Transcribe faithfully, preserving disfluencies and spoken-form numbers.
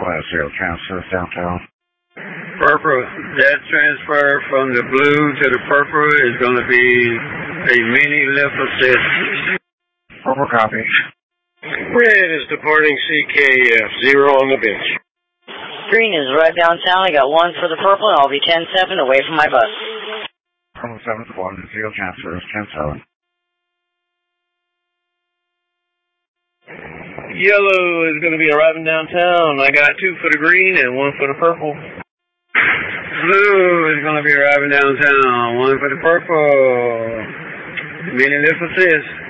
West, zero transfer, downtown. Purple, that transfer from the blue to the purple is going to be a mini lift assist. Purple copy. Red is departing C K F, zero on the bench. Green is right downtown. I got one for the purple, and I'll be ten seven away from my bus. Purple seven one, zero transfers, ten seven. Yellow is going to be arriving downtown. I got two for the green and one for the purple. Blue is going to be arriving downtown. One for the purple. Mini lift assist.